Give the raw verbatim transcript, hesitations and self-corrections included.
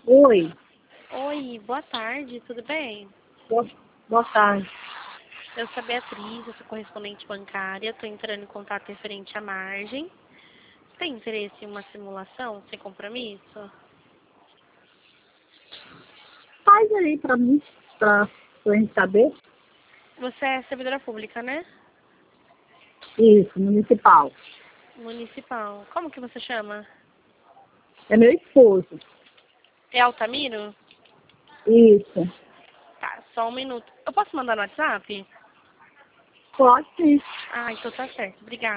Oi, Oi, boa tarde, tudo bem? boa, boa tarde. Eu sou a Beatriz, eu sou correspondente bancária, estou entrando em contato referente à margem. Tem interesse em uma simulação sem compromisso? Faz aí pra mim, pra, pra gente saber. Você é servidora pública, né? Isso, municipal. Municipal. Como que você chama? É meu esposo. É Altamiro? Isso. Tá, só um minuto. Eu posso mandar no WhatsApp? Pode sim. Ah, então tá certo. Obrigada.